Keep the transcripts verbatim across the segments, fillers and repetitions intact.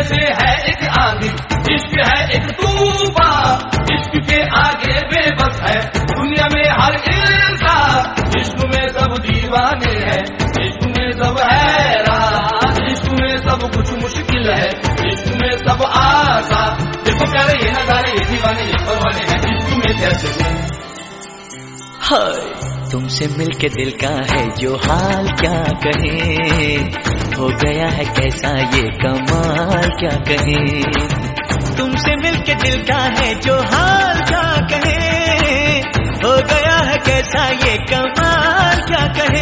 से है एक आंधी, इश्क है एक तूफान, इश्क के आगे बेबस है दुनिया में हर इंसान। इश्क में सब दीवाने हैं, इश्क में सब हैरान, इश्क में सब कुछ मुश्किल है, इश्क में सब आसान। देखो प्यारे ये नजारे, ये दीवाने ये परवाने हैं, इश्क में कैसे हाय तुमसे मिलके दिल का है जो हाल क्या कहे, हो गया है कैसा ये कमाल क्या कहे। तुमसे मिलके दिल का है जो हाल क्या कहे, हो गया है कैसा ये कमाल क्या कहे।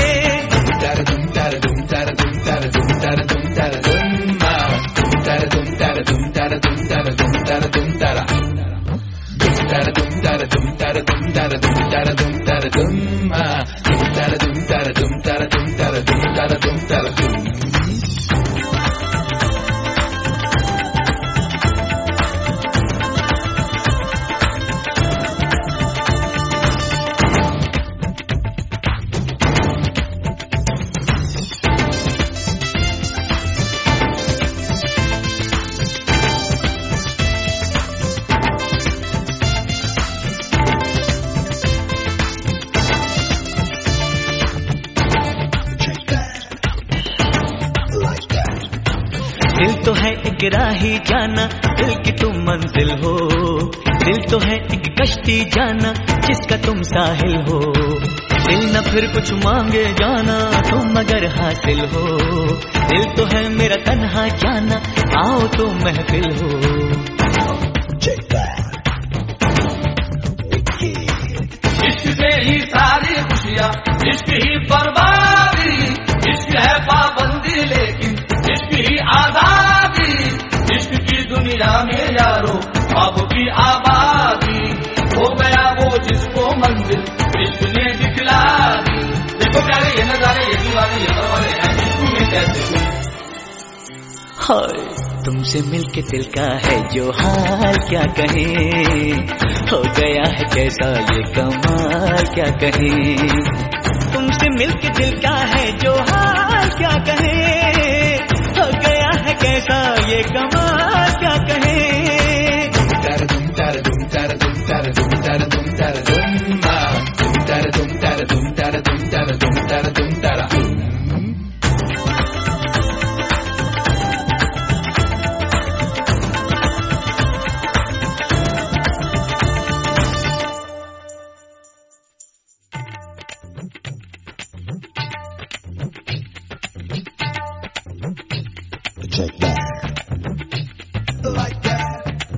दिल तो है एक राही जाना, दिल की तुम मंजिल हो, दिल तो है एक कश्ती जाना जिसका तुम साहिल हो। दिल न फिर कुछ मांगे जाना तुम अगर हासिल हो, दिल तो है मेरा तन्हा जाना आओ तो महफिल हो। इश्क से ही सारी खुशियाँ, इश्क ही बर्बादी, इश्क है पाबंदी लेकिन इश्क ही आजादी। इश्क की दुनिया में यारो ख्वाब की आबादी, हो गया वो जिसको मंजिल इश्क ने दिखला दी। देखो प्यारे ये नजारे, ये दीवाने ये परवाने हैं, इश्क में कैसे हाय तुमसे मिलके दिल का है जो हाल क्या कहे, हो गया है कैसा ये कमाल क्या कहे। तुमसे मिलके दिल का है जो हाल क्या कहे, हो गया है कैसा ये कमाल क्या कहे। Check that. Like that.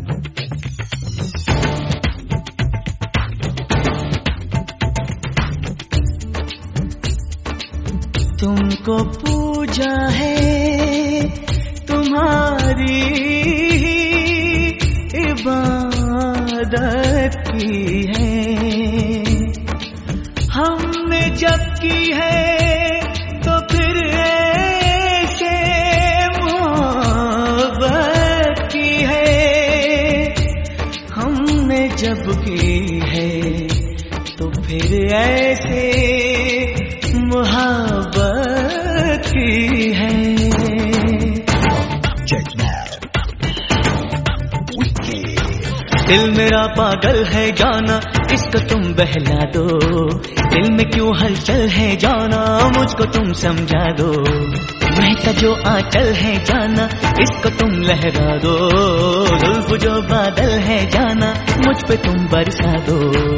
तुमको पूजा है तुम्हारी इबादत की है, हमने जब की है तो फिर ऐसे मोहब्बत की है। हमने जब की है तो फिर ऐसे मोहब्बत की है। दिल मेरा पागल है जाना इसको तुम बहला दो, दिल में क्यों हलचल है जाना मुझको तुम समझा दो। महका जो आंचल है जाना इसको तुम लहरा दो, जुल्फ जो बादल है जाना मुझ पे तुम बरसा दो।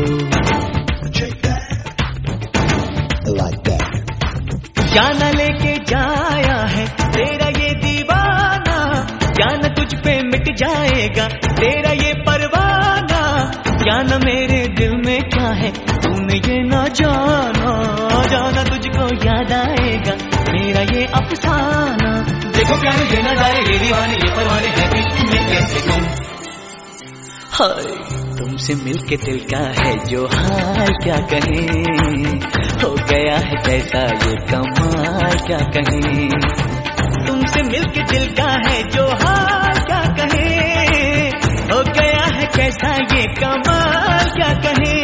Like that. जाना लेके जाया है तेरा ये दीवाना, जाना तुझ पे मिट जाएगा तेरा ये परवाना। जाना मेरे दिल में क्या है तूने ये ना जाना, जाना तुझको याद आएगा मेरा ये अफसाना। देखो प्यारे ये नजारे ये दीवाने ये परवाने हैं, इश्क में कैसे तुम हाय तुमसे मिलके दिल का है जो हाल क्या कहे, हो गया है कैसा ये कमाल क्या कहे। तुमसे मिलके दिल का है जो हाल क्या कहे, हो गया है कैसा ये कमाल क्या कहे।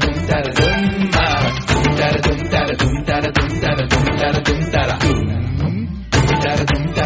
Dum dum dum